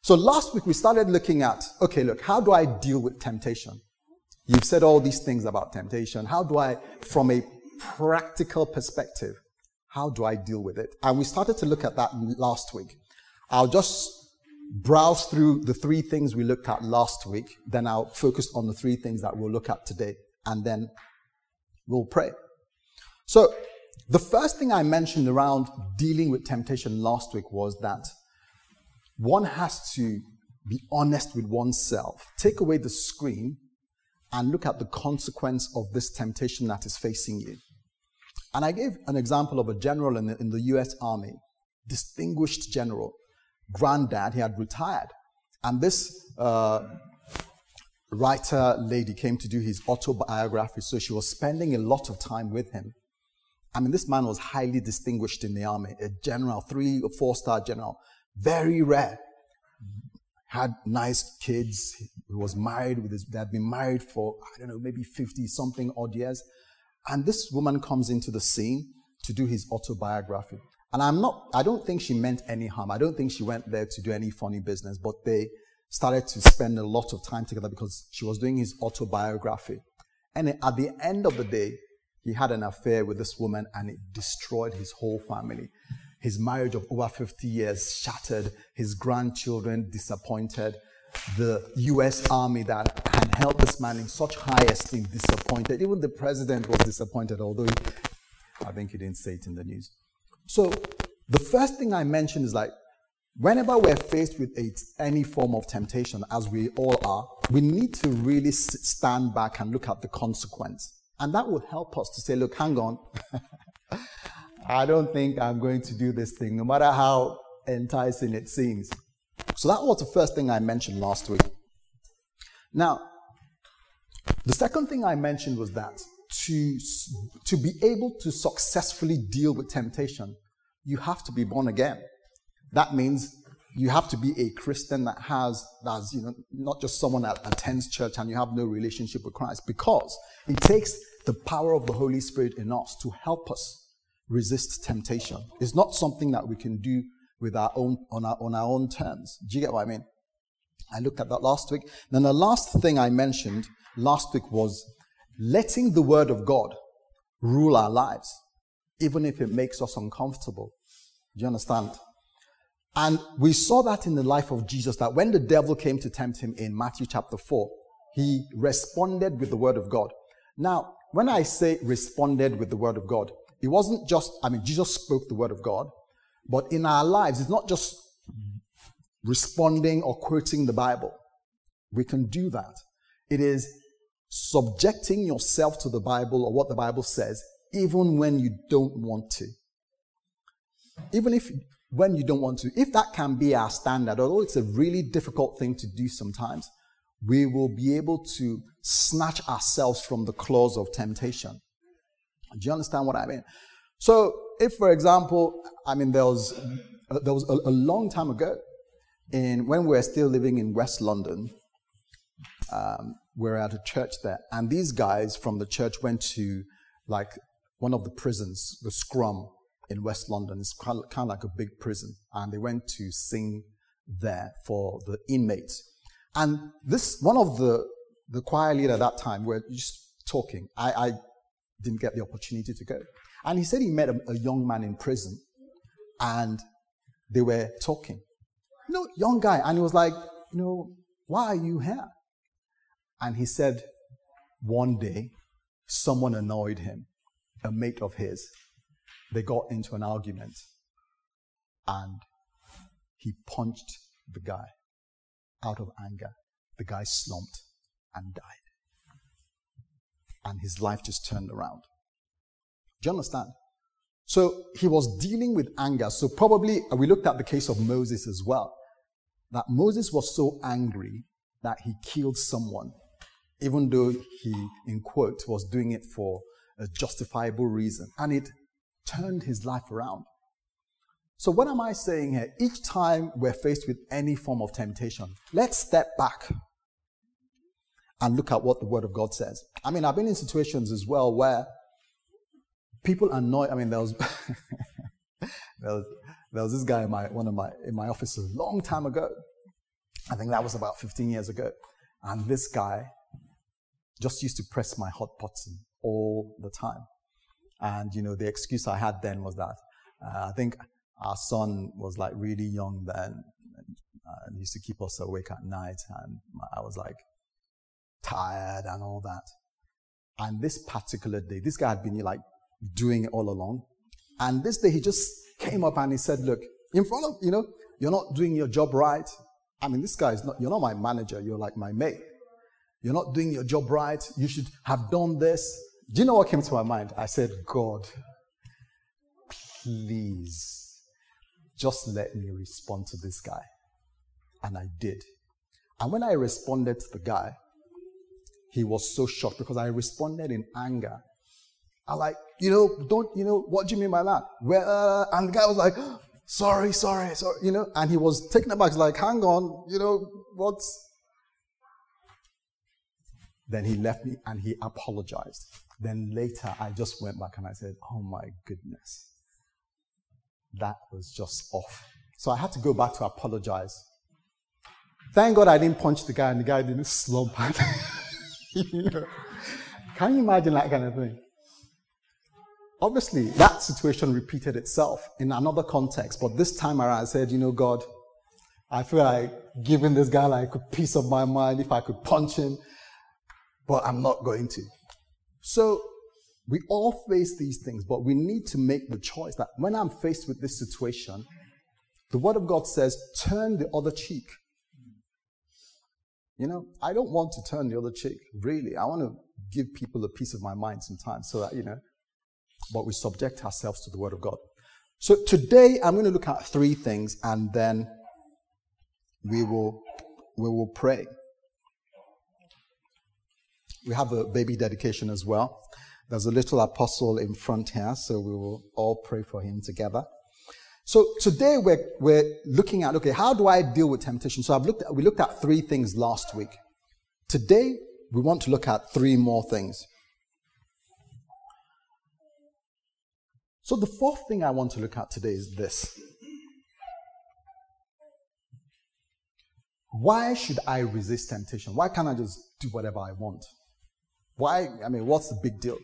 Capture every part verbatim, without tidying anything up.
So last week we started looking at, okay, look, how do I deal with temptation? You've said all these things about temptation. How do I, from a practical perspective, how do I deal with it? And we started to look at that last week. I'll just browse through the three things we looked at last week. Then I'll focus on the three things that we'll look at today. And then we'll pray. So the first thing I mentioned around dealing with temptation last week was that one has to be honest with oneself. Take away the screen and look at the consequence of this temptation that is facing you. And I gave an example of a general in the, in the U S Army, distinguished general. Granddad, he had retired. And this uh, writer lady came to do his autobiography, so she was spending a lot of time with him. I mean, this man was highly distinguished in the army, a general, three or four-star general, very rare. Had nice kids. He was married with his, they had been married for, I don't know, maybe fifty-something odd years. And this woman comes into the scene to do his autobiography. And I'm not, I don't think she meant any harm. I don't think she went there to do any funny business, but they started to spend a lot of time together because she was doing his autobiography. And at the end of the day, he had an affair with this woman and it destroyed his whole family. His marriage of over fifty years shattered, his grandchildren disappointed, the U S Army that had held this man in such high esteem disappointed. Even the president was disappointed, although he, I think he didn't say it in the news. So the first thing I mentioned is like, whenever we're faced with a, any form of temptation, as we all are, we need to really sit, stand back and look at the consequence. And that will help us to say, look, hang on. I don't think I'm going to do this thing, no matter how enticing it seems. So that was the first thing I mentioned last week. Now, the second thing I mentioned was that to, to be able to successfully deal with temptation, you have to be born again. That means you have to be a Christian that has, that's, you know, not just someone that attends church and you have no relationship with Christ, because it takes the power of the Holy Spirit in us to help us resist temptation. It's not something that we can do with our own on our on our own terms. Do you get what I mean? I looked at that last week. Then the last thing I mentioned last week was letting the Word of God rule our lives, even if it makes us uncomfortable. Do you understand? And we saw that in the life of Jesus, that when the devil came to tempt him in Matthew chapter four, he responded with the Word of God. Now, when I say responded with the Word of God, it wasn't just, I mean, Jesus spoke the Word of God, but in our lives, it's not just responding or quoting the Bible. We can do that. It is subjecting yourself to the Bible or what the Bible says, even when you don't want to. Even if, when you don't want to, if that can be our standard, although it's a really difficult thing to do sometimes, we will be able to snatch ourselves from the claws of temptation. Do you understand what I mean? So, if, for example, I mean, there was, uh, there was a, a long time ago, in when we were still living in West London, um, we were at a church there, and these guys from the church went to, like, one of the prisons, the Scrum in West London. It's kind of, kind of like a big prison, and they went to sing there for the inmates. And this, one of the, the choir leader at that time, were just talking. I, I didn't get the opportunity to go. And he said he met a, a young man in prison, and they were talking. You know, young guy, and he was like, you know, why are you here? And he said, one day, someone annoyed him, a mate of his. They got into an argument, and he punched the guy out of anger. The guy slumped and died. And his life just turned around. Do you understand? So he was dealing with anger. So probably, we looked at the case of Moses as well. That Moses was so angry that he killed someone, even though he, in quote, was doing it for a justifiable reason. And it turned his life around. So what am I saying here? Each time we're faced with any form of temptation, let's step back and look at what the Word of God says. I mean, I've been in situations as well where people annoy. I mean, there was there was there was this guy in my one of my in my office a long time ago, I think that was about fifteen years ago. And this guy just used to press my hot button all the time. And, you know, the excuse I had then was that uh, I think our son was like really young then and uh, used to keep us awake at night. And I was like tired and all that. And this particular day, this guy had been like doing it all along. And this day he just came up and he said, look, in front of, you know, you're not doing your job right. I mean, this guy is not, you're not my manager. You're like my mate. You're not doing your job right. You should have done this. Do you know what came to my mind? I said, God, please, just let me respond to this guy. And I did. And when I responded to the guy, he was so shocked because I responded in anger. I like, you know, don't, you know, what do you mean by that? Well, uh, and the guy was like, sorry, sorry, sorry, you know, and he was taken aback. He's like, hang on, you know, what's... Then he left me and he apologized. Then later, I just went back and I said, oh my goodness. That was just off. So I had to go back to apologize. Thank God I didn't punch the guy and the guy didn't slump. You know? Can you imagine that kind of thing? Obviously, that situation repeated itself in another context. But this time around, I said, you know, God, I feel like giving this guy like a piece of my mind if I could punch him. But I'm not going to. So we all face these things, but we need to make the choice that when I'm faced with this situation, the Word of God says, turn the other cheek. You know, I don't want to turn the other cheek, really. I want to give people a piece of my mind sometimes so that, you know, but we subject ourselves to the Word of God. So today I'm going to look at three things and then we will, we will pray. We have a baby dedication as well. There's a little apostle in front here, so we will all pray for him together. So today we're, we're looking at, okay, how do I deal with temptation? So I've looked at, we looked at three things last week. Today we want to look at three more things. So the fourth thing I want to look at today is this. Why should I resist temptation? Why can't I just do whatever I want? Why? I mean, what's the big deal?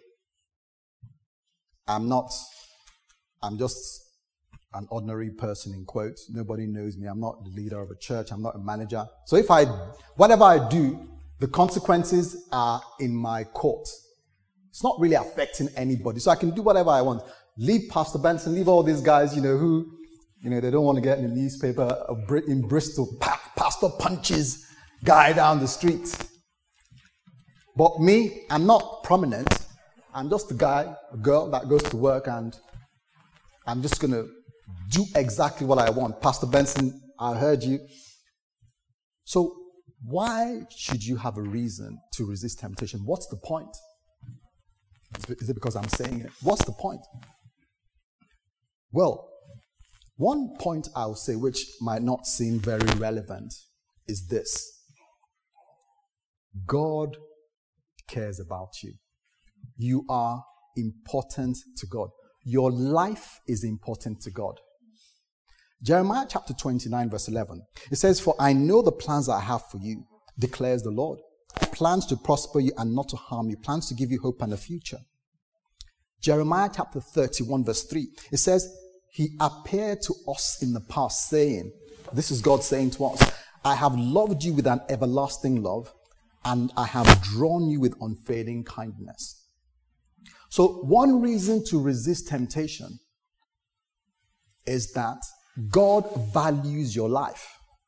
I'm not, I'm just an ordinary person in quotes. Nobody knows me. I'm not the leader of a church. I'm not a manager. So if I, whatever I do, the consequences are in my court. It's not really affecting anybody. So I can do whatever I want. Leave Pastor Benson, leave all these guys, you know, who, you know, they don't want to get in the newspaper in Bristol. Pastor punches guy down the street. But me, I'm not prominent. I'm just a guy, a girl that goes to work and I'm just going to do exactly what I want. Pastor Benson, I heard you. So why should you have a reason to resist temptation? What's the point? Is it because I'm saying it? What's the point? Well, one point I'll say, which might not seem very relevant, is this. God cares about you. You are important to God. Your life is important to God. Jeremiah chapter twenty-nine verse eleven. It says, for I know the plans I have for you, declares the Lord. Plans to prosper you and not to harm you. Plans to give you hope and a future. Jeremiah chapter thirty-one verse three. It says, he appeared to us in the past saying, this is God saying to us, I have loved you with an everlasting love, and I have drawn you with unfailing kindness. So one reason to resist temptation is that God values your life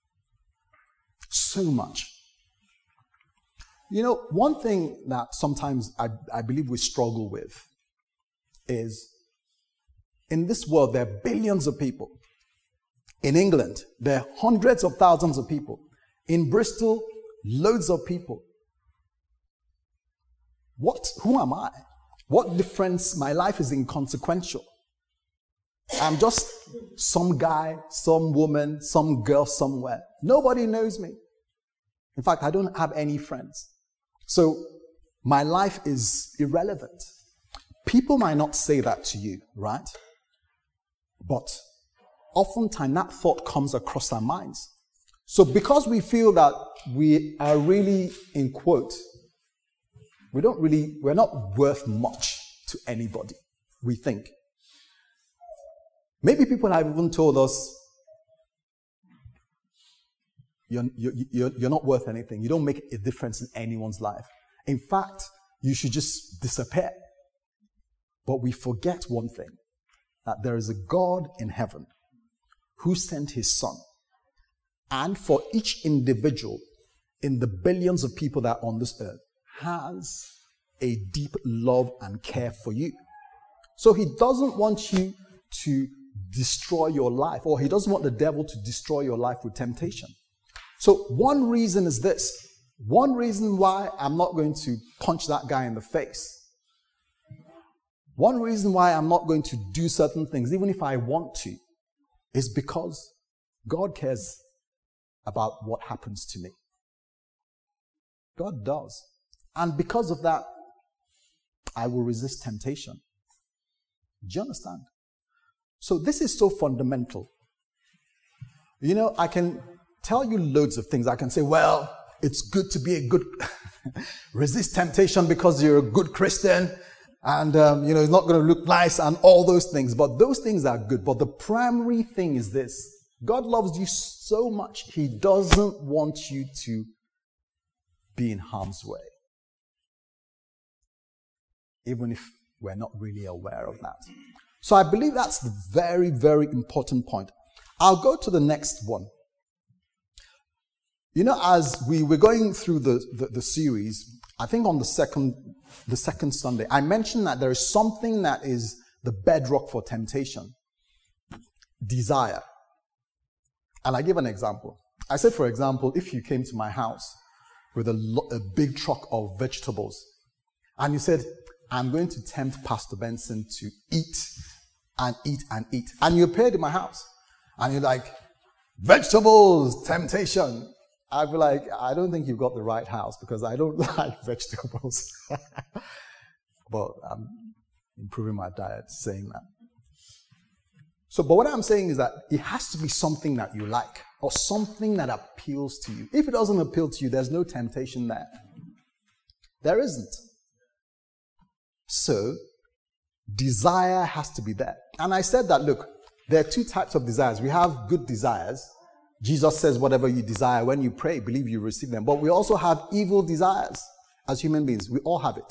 so much. You know, one thing that sometimes I, I believe we struggle with is in this world there are billions of people. In England, there are hundreds of thousands of people. In Bristol, loads of people. What? Who am I? What difference? My life is inconsequential. I'm just some guy, some woman, some girl somewhere. Nobody knows me. In fact, I don't have any friends. So my life is irrelevant. People might not say that to you, right? But oftentimes that thought comes across our minds. So because we feel that we are really, in quote, we don't really, we're not worth much to anybody, we think. Maybe people have even told us, you're, you're, you're not worth anything. You don't make a difference in anyone's life. In fact, you should just disappear. But we forget one thing, that there is a God in heaven who sent his son. And for each individual in the billions of people that are on this earth has a deep love and care for you. So he doesn't want you to destroy your life, or he doesn't want the devil to destroy your life with temptation. So one reason is this. One reason why I'm not going to punch that guy in the face. One reason why I'm not going to do certain things, even if I want to, is because God cares about what happens to me. God does. And because of that, I will resist temptation. Do you understand? So this is so fundamental. You know, I can tell you loads of things. I can say, well, it's good to be a good, resist temptation because you're a good Christian. And, um, you know, it's not going to look nice and all those things. But those things are good. But the primary thing is this. God loves you so much, he doesn't want you to be in harm's way. Even if we're not really aware of that. So I believe that's the very, very important point. I'll go to the next one. You know, as we were going through the, the, the series, I think on the second, the second Sunday, I mentioned that there is something that is the bedrock for temptation. Desire. And I give an example. I said, for example, if you came to my house with a, lo- a big truck of vegetables, and you said, I'm going to tempt Pastor Benson to eat and eat and eat. And you appeared in my house, and you're like, vegetables, temptation. I'd be like, I don't think you've got the right house because I don't like vegetables. But I'm improving my diet saying that. So, but what I'm saying is that it has to be something that you like or something that appeals to you. If it doesn't appeal to you, there's no temptation there. There isn't. So, desire has to be there. And I said that, look, there are two types of desires. We have good desires. Jesus says, whatever you desire, when you pray, believe you receive them. But we also have evil desires as human beings. We all have it.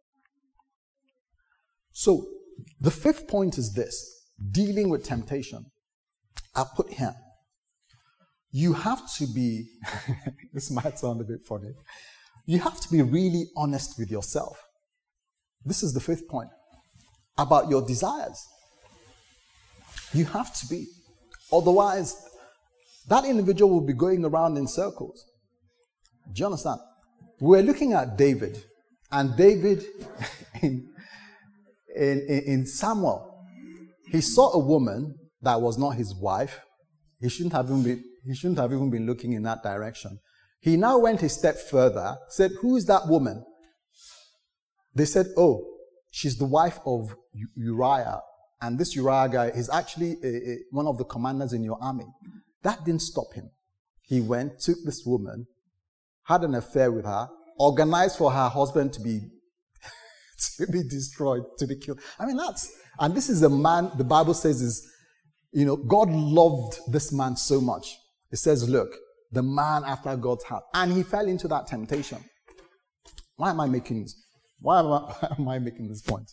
So, the fifth point is this. Dealing with temptation. I put here. You have to be, this might sound a bit funny. You have to be really honest with yourself. This is the fifth point. About your desires. You have to be. Otherwise, that individual will be going around in circles. Do you understand? We're looking at David. And David, in, in, in Samuel, he saw a woman that was not his wife. He shouldn't have even been, he shouldn't have even been looking in that direction. He now went a step further, said, who is that woman? They said, oh, she's the wife of Uriah. And this Uriah guy is actually a, a, one of the commanders in your army. That didn't stop him. He went, took this woman, had an affair with her, organized for her husband to be to be destroyed, to be killed. I mean, that's, and this is a man, the Bible says is, you know, God loved this man so much. It says, look, the man after God's heart. And he fell into that temptation. Why am I making this? Why am I, why am I making this point?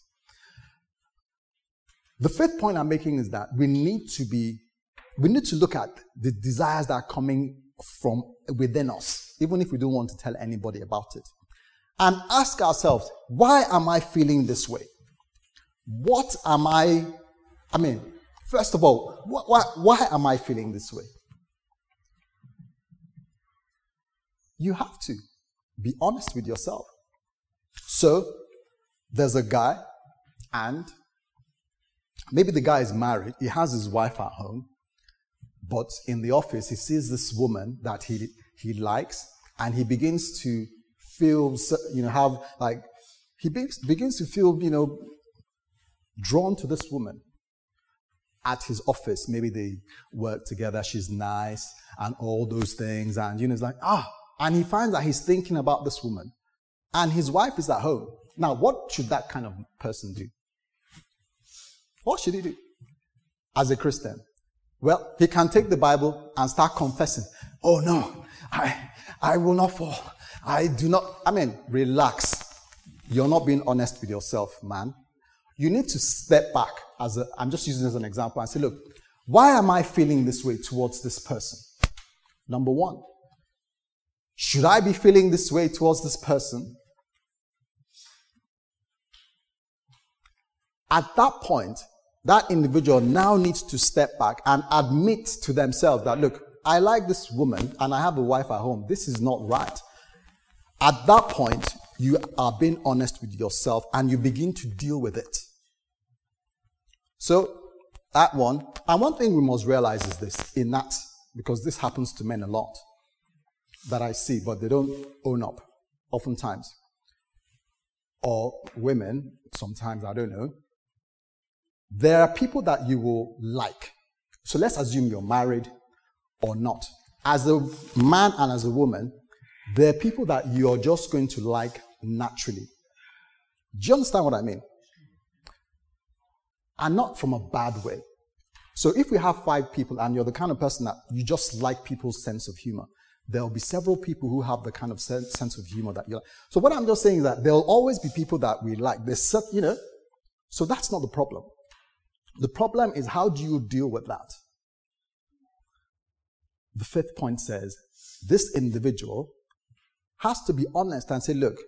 The fifth point I'm making is that we need to be, we need to look at the desires that are coming from within us, even if we don't want to tell anybody about it. And ask ourselves, why am I feeling this way? What am I, I mean, first of all, wh- why, why am I feeling this way? You have to be honest with yourself. So, there's a guy, and maybe the guy is married, he has his wife at home, but in the office, he sees this woman that he, he likes, and he begins to feel, you know, have, like, he begins, begins to feel, you know, drawn to this woman. at his office. Maybe they work together, she's nice, and all those things. And, you know, it's like, ah, and he finds that he's thinking about this woman. And his wife is at home. Now, what should that kind of person do? What should he do as a Christian? Well, he can take the Bible and start confessing. Oh, no, I, I will not fall. I do not. I mean, relax. You're not being honest with yourself, man. You need to step back. As a, I'm just using this as an example and say, look, why am I feeling this way towards this person? Number one, should I be feeling this way towards this person? At that point, that individual now needs to step back and admit to themselves that, look, I like this woman and I have a wife at home. This is not right. At that point, you are being honest with yourself and you begin to deal with it. So, that one, and one thing we must realize is this, in that, because this happens to men a lot, that I see, but they don't own up, oftentimes. Or women, sometimes, I don't know. There are people that you will like. So let's assume you're married or not. As a man and as a woman, there are people that you're just going to like naturally. Do you understand what I mean? And not from a bad way. So if we have five people and you're the kind of person that you just like people's sense of humor, there'll be several people who have the kind of sense of humor that you like. So what I'm just saying is that there'll always be people that we like. There's, you know, so that's not the problem. The problem is, how do you deal with that? The fifth point says, this individual has to be honest and say, look,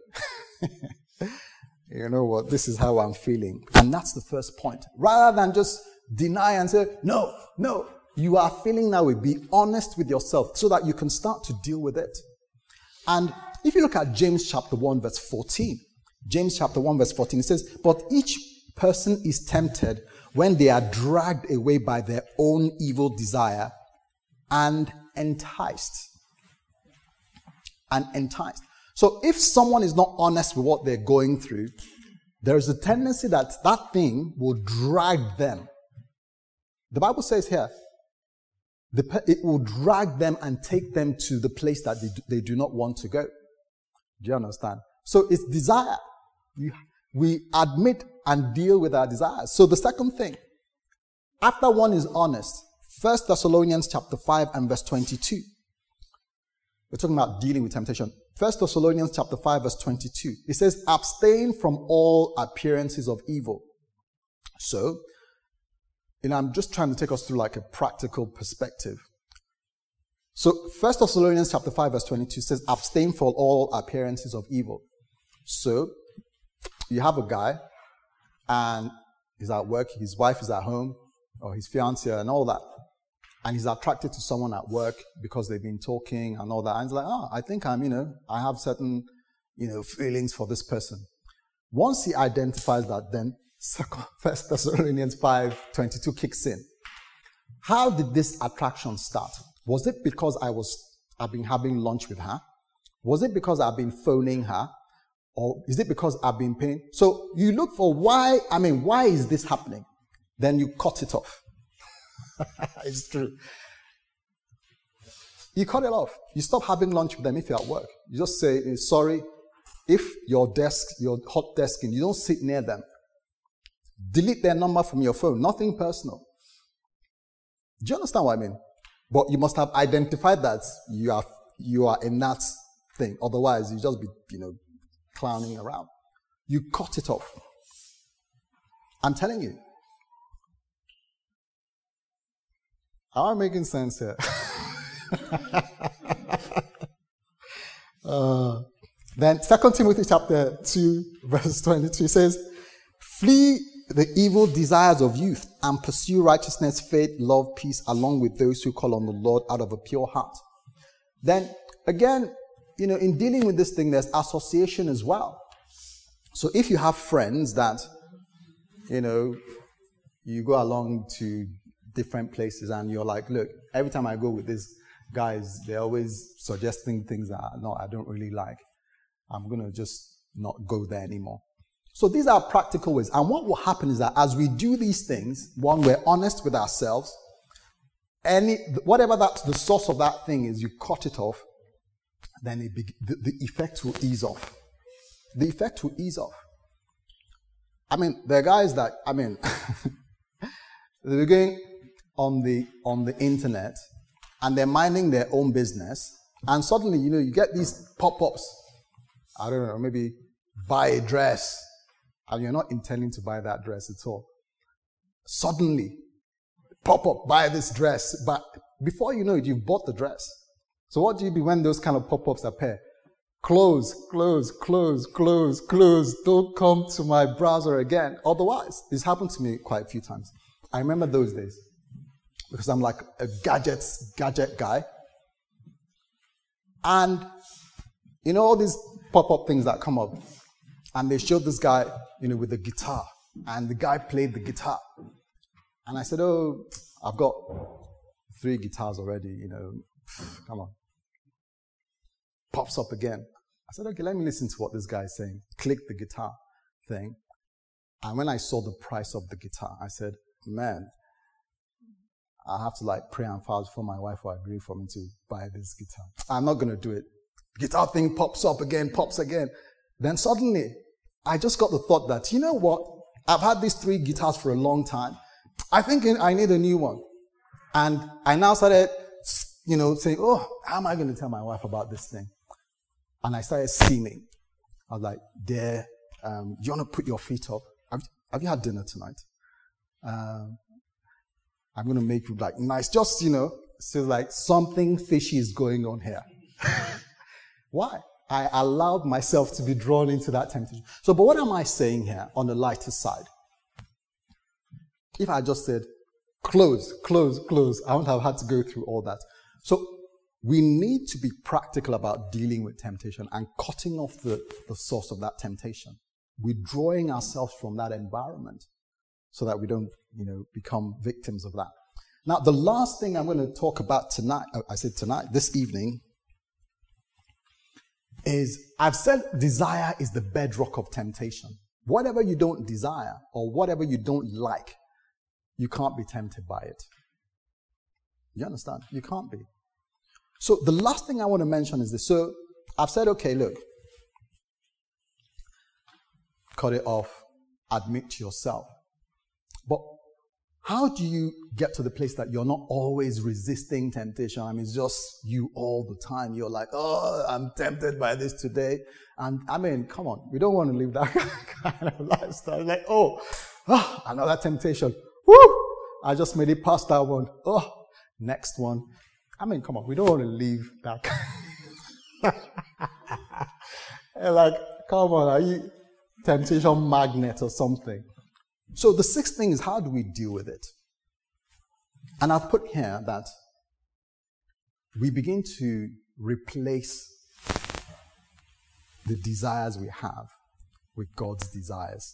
you know what, this is how I'm feeling. And that's the first point. Rather than just deny and say, no, no, you are feeling that way. Be honest with yourself so that you can start to deal with it. And if you look at James chapter one, verse fourteen, James chapter one, verse fourteen, it says, but each person is tempted when they are dragged away by their own evil desire and enticed. And enticed. So if someone is not honest with what they're going through, there is a tendency that that thing will drag them. The Bible says here, the, it will drag them and take them to the place that they do, they do not want to go. Do you understand? So it's desire. You, we admit and deal with our desires. So the second thing, after one is honest, First Thessalonians chapter five and verse twenty-two. We're talking about dealing with temptation. First Thessalonians chapter five verse twenty-two. It says, abstain from all appearances of evil. So, you know, I'm just trying to take us through like a practical perspective. So, First Thessalonians chapter five verse twenty-two says, abstain from all appearances of evil. So, you have a guy, and he's at work, his wife is at home, or his fiancé and all that. And he's attracted to someone at work because they've been talking and all that. And he's like, oh, I think I'm, you know, I have certain, you know, feelings for this person. Once he identifies that, then First Thessalonians five twenty-two kicks in. How did this attraction start? Was it because I was, I've been having lunch with her? Was it because I've been phoning her? Or is it because I've been paying? So you look for why, I mean, why is this happening? Then you cut it off. It's true. You cut it off. You stop having lunch with them if you're at work. You just say, sorry, if your desk, your hot desk, and you don't sit near them, delete their number from your phone. Nothing personal. Do you understand what I mean? But you must have identified that you are you are in that thing. Otherwise, you just be, you know, clowning around. You cut it off. I'm telling you. Am I making sense here? uh, then Second Timothy chapter two, verse twenty-two says, flee the evil desires of youth and pursue righteousness, faith, love, peace, along with those who call on the Lord out of a pure heart. Then, again, you know, in dealing with this thing, there's association as well. So if you have friends that, you know, you go along to different places and you're like, look, every time I go with these guys, they're always suggesting things that no, I don't really like. I'm going to just not go there anymore. So these are practical ways. And what will happen is that as we do these things, one, we're honest with ourselves. Any whatever that the source of that thing is, you cut it off, then it be, the, the effect will ease off. The effect will ease off. I mean, there are guys that, I mean, they're going on the on the internet and they're minding their own business, and suddenly, you know, you get these pop-ups. I don't know, maybe buy a dress, and you're not intending to buy that dress at all. Suddenly, pop-up, buy this dress, but before you know it, you've bought the dress. So what do you do when those kind of pop-ups appear? Close, close, close, close, close. Don't come to my browser again. Otherwise, this happened to me quite a few times. I remember those days because I'm like a gadgets, gadget guy. And you know all these pop-up things that come up, and they showed this guy, you know, with the guitar, and the guy played the guitar. And I said, oh, I've got three guitars already, you know, come on. Pops up again. I said, okay, let me listen to what this guy is saying. Click the guitar thing. And when I saw the price of the guitar, I said, man, I have to like pray and fast before my wife will agree for me to buy this guitar. I'm not going to do it. Guitar thing pops up again, pops again. Then suddenly, I just got the thought that, you know what? I've had these three guitars for a long time. I think I need a new one. And I now started, you know, saying, oh, how am I going to tell my wife about this thing? And I started scheming. I was like, dear, um, do you want to put your feet up? Have, have you had dinner tonight? Um, I'm going to make you like nice. Just, you know, so like something fishy is going on here. Why? I allowed myself to be drawn into that temptation. So, but what am I saying here on the lighter side? If I just said, close, close, close, I wouldn't have had to go through all that. So we need to be practical about dealing with temptation and cutting off the, the source of that temptation. Withdrawing ourselves from that environment so that we don't, you know, become victims of that. Now, the last thing I'm going to talk about tonight, I said tonight, this evening, is I've said desire is the bedrock of temptation. Whatever you don't desire or whatever you don't like, you can't be tempted by it. You understand? You can't be. So the last thing I want to mention is this. So I've said, okay, look, cut it off, admit to yourself. But how do you get to the place that you're not always resisting temptation? I mean, it's just you all the time. You're like, oh, I'm tempted by this today. And I mean, come on, we don't want to live that kind of lifestyle. Like, oh, oh, another temptation. Woo! I just made it past that one. Oh, next one. I mean, come on, we don't want to leave that kind. Like, come on, are you temptation magnet or something? So the sixth thing is, how do we deal with it? And I've put here that we begin to replace the desires we have with God's desires.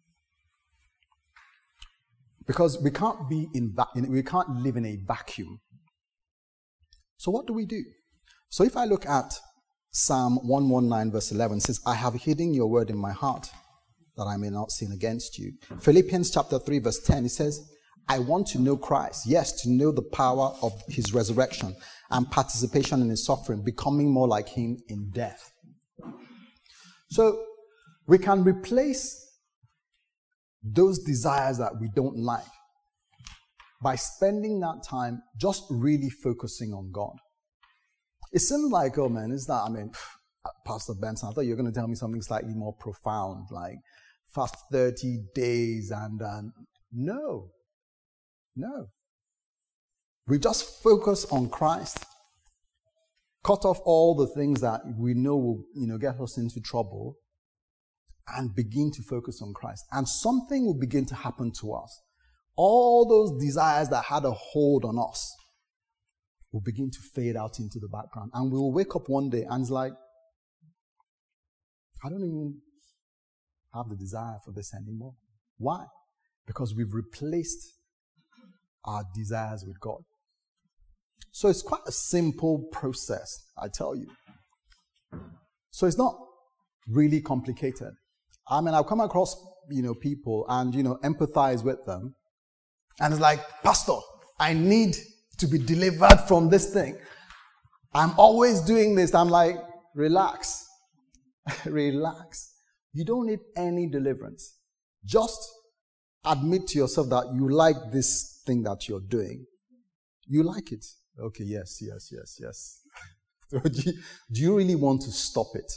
Because we can't be in, va- we can't live in a vacuum. So what do we do? So if I look at Psalm one nineteen verse eleven, it says, I have hidden your word in my heart that I may not sin against you. Philippians chapter three verse ten, it says, I want to know Christ. Yes, to know the power of his resurrection and participation in his suffering, becoming more like him in death. So we can replace those desires that we don't like by spending that time just really focusing on God. It seems like, oh man, is that, I mean, Pastor Benson, I thought you were going to tell me something slightly more profound, like fast thirty days and, and no, no. We just focus on Christ, cut off all the things that we know will, you know, get us into trouble, and begin to focus on Christ. And something will begin to happen to us. All those desires that had a hold on us will begin to fade out into the background. And we will wake up one day and it's like, I don't even have the desire for this anymore. Why? Because we've replaced our desires with God. So it's quite a simple process, I tell you. So it's not really complicated. I mean, I've come across, you know, people and, you know, empathize with them. And it's like, Pastor, I need to be delivered from this thing. I'm always doing this. I'm like, relax. Relax. You don't need any deliverance. Just admit to yourself that you like this thing that you're doing. You like it. Okay, yes, yes, yes, yes. So do, you, do you really want to stop it?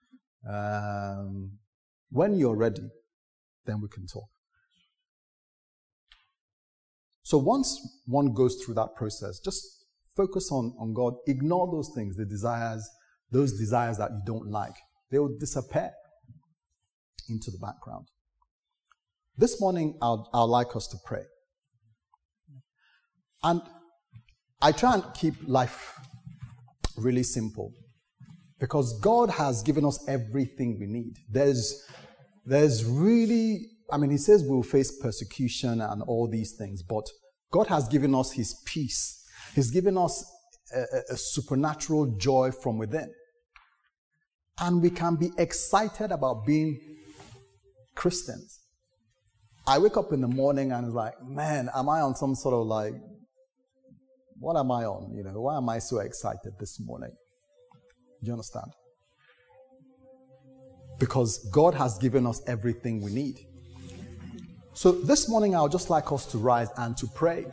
Um, when you're ready, then we can talk. So once one goes through that process, just focus on, on God. Ignore those things, the desires, those desires that you don't like. They will disappear into the background. This morning, I'd, I'd like us to pray. And I try and keep life really simple because God has given us everything we need. There's, there's really, I mean, he says we'll face persecution and all these things, but God has given us his peace. He's given us a, a supernatural joy from within. And we can be excited about being Christians. I wake up in the morning and it's like, man, am I on some sort of like, what am I on? You know, why am I so excited this morning? Do you understand? Because God has given us everything we need. So this morning, I would just like us to rise and to pray.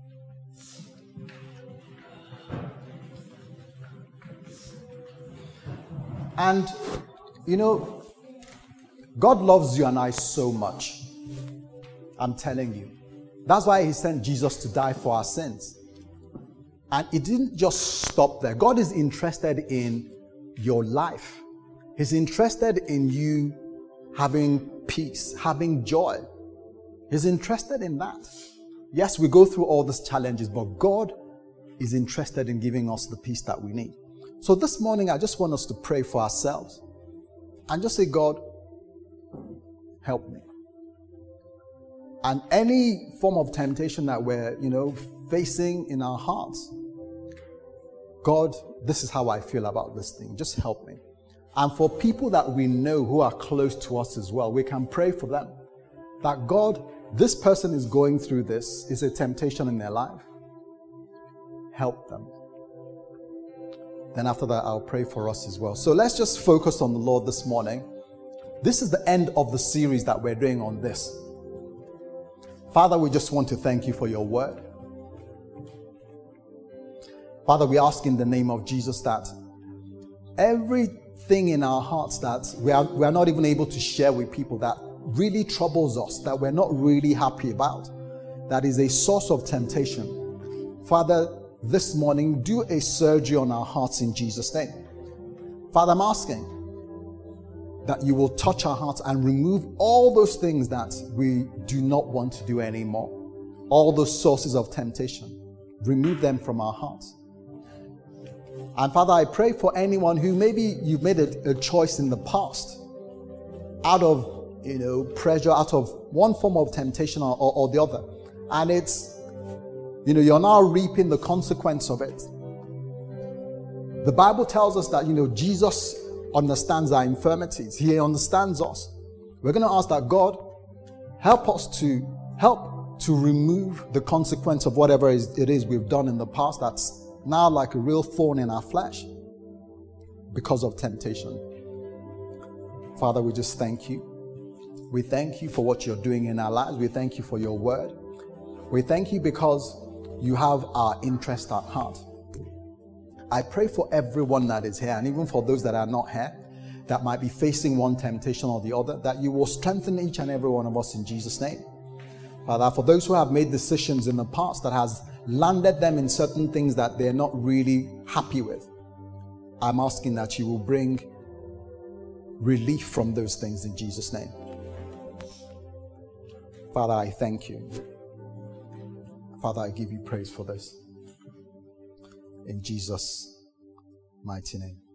And, you know, God loves you and I so much. I'm telling you. That's why he sent Jesus to die for our sins. And it didn't just stop there. God is interested in your life. He's interested in you having peace, having joy. He's interested in that. Yes, we go through all these challenges, but God is interested in giving us the peace that we need. So this morning, I just want us to pray for ourselves and just say, God, help me. And any form of temptation that we're, you know, facing in our hearts, God, this is how I feel about this thing. Just help me. And for people that we know who are close to us as well, we can pray for them. That God, this person is going through this, is a temptation in their life. Help them. Then after that, I'll pray for us as well. So let's just focus on the Lord this morning. This is the end of the series that we're doing on this. Father, we just want to thank you for your word. Father, we ask in the name of Jesus that everything in our hearts that we are, we are not even able to share with people that really troubles us, that we're not really happy about, that is a source of temptation. Father, this morning, do a surgery on our hearts in Jesus' name. Father, I'm asking that you will touch our hearts and remove all those things that we do not want to do anymore. All those sources of temptation. Remove them from our hearts. And Father, I pray for anyone who maybe you've made a, a choice in the past out of, you know, pressure, out of one form of temptation or, or, or the other. And it's, you know, you're now reaping the consequence of it. The Bible tells us that, you know, Jesus understands our infirmities. He understands us. We're going to ask that God help us to help to remove the consequence of whatever it is we've done in the past that's now like a real thorn in our flesh because of temptation. Father, we just thank you. We thank you for what you're doing in our lives. We thank you for your word. We thank you because you have our interest at heart. I pray for everyone that is here, and even for those that are not here, that might be facing one temptation or the other, that you will strengthen each and every one of us in Jesus' name. Father, for those who have made decisions in the past that has landed them in certain things that they're not really happy with, I'm asking that you will bring relief from those things in Jesus' name. Father, I thank you. Father, I give you praise for this. In Jesus' mighty name.